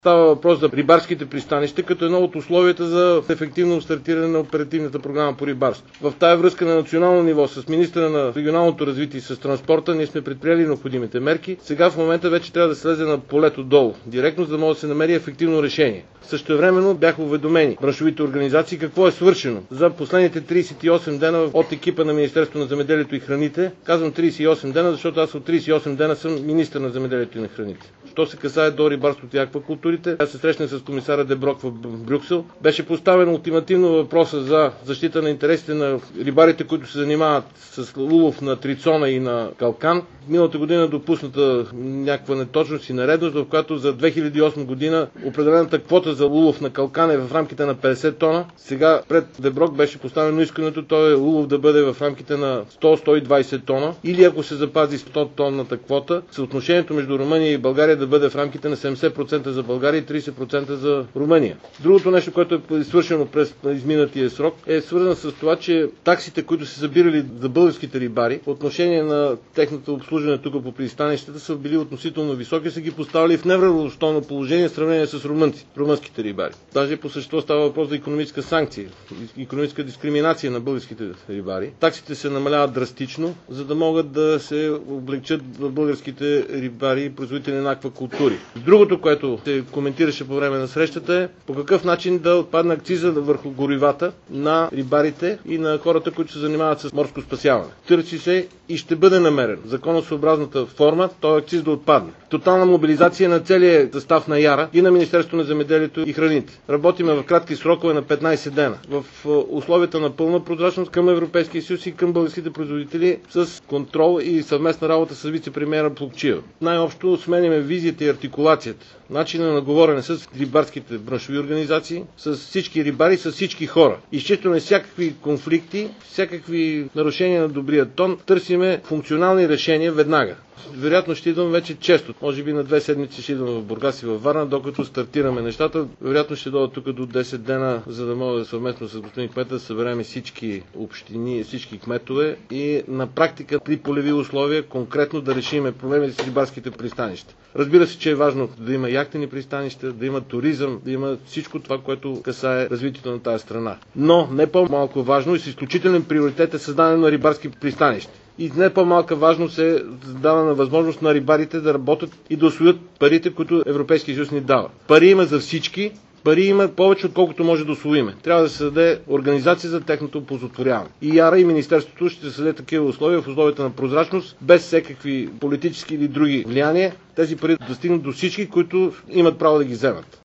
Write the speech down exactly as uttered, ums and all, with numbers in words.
Става въпрос за рибарските пристанища, като едно от условията за ефективно стартиране на оперативната програма по рибарство. В тази връзка на национално ниво с министра на регионалното развитие и с транспорта ние сме предприели необходимите мерки. Сега в момента вече трябва да слезе на полето долу, директно, за да може да се намери ефективно решение. Същевременно бяха уведомени браншовите организации какво е свършено за последните тридесет и осем дена от екипа на Министерството на земеделието и храните. Казвам тридесет и осем дена, защото аз от тридесет и осем дена съм министър на земеделието и на храните. Що се касае до рибарството и аквакултурите, аз се срещнах с комисара Деброк в Брюксел. Беше поставен ултимативно въпроса за защита на интересите на рибарите, които се занимават с улов на трицона и на калкан. Миналата година допусната някаква неточност и нередност, в която за две хиляди и осма година определената квота за улов на калкан е в рамките на петдесет тона. Сега пред Деброк беше поставено искането той улов да бъде в рамките на сто до сто и двадесет тона, или ако се запази сто тонната квота, съотношението между Румъния и България да бъде в рамките на седемдесет процента за България и тридесет процента за Румъния. Другото нещо, което е свършено през изминатия срок, е свързано с това, че таксите, които са събирали за българските рибари, по отношение на техното обслужване тук по пристанищата, са били относително високи, са ги поставили в неравностойно положение в сравнение с румънци, румънските рибари. Даже по същество става въпрос за икономическа санкция, икономическа дискриминация на българските рибари. Таксите се намаляват драстично, за да могат да се облегчат българските рибари и производители на аквакултури. Другото, което се коментираше по време на срещата, е по какъв начин да отпадне акциза върху горивата на рибарите и на хората, които се занимават с морско спасяване. Търси се и ще бъде намерен законосъобразната форма, този акциз да отпадне. Тотална мобилизация на целия състав на Яра и на Министерството на земеделието и храните. Работиме в кратки срокове на петнадесет дена. В условията на пълна прозрачност към Европейския съюз и към българските производители с контрол и съвместна работа с вице-премиера Плугчиева. Най-общо сменяме визията и артикулацията, начина на говорене с рибарските браншови организации, с всички рибари, с всички хора. Изчистваме всякакви конфликти, всякакви нарушения на добрия тон, търсиме функционални решения веднага. Вероятно ще идвам вече често. Може би на две седмици ще идвам в Бургас и във Варна, докато стартираме нещата. Вероятно ще дойда тук до десет дена, за да мога да съвместно с господин кмета да съберем всички общини, всички кметове и на практика при полеви условия конкретно да решиме проблемите с рибарските пристанища. Разбира се, че е важно да има яхтени пристанища, да има туризъм, да има всичко това, което касае развитието на тази страна. Но не по-малко важно и с изключителен приоритет е създаване на рибарски пристанища. И не по-малка важност е даване възможност на рибарите да работят и да усвоят парите, които Европейския съюз ни дава. Пари има за всички, пари има повече, отколкото може да усвоиме. Трябва да се даде организация за техното оползотворяване. И Яра и Министерството ще се даде такива условия в условията на прозрачност, без всякакви политически или други влияния, тези пари да стигнат до всички, които имат право да ги вземат.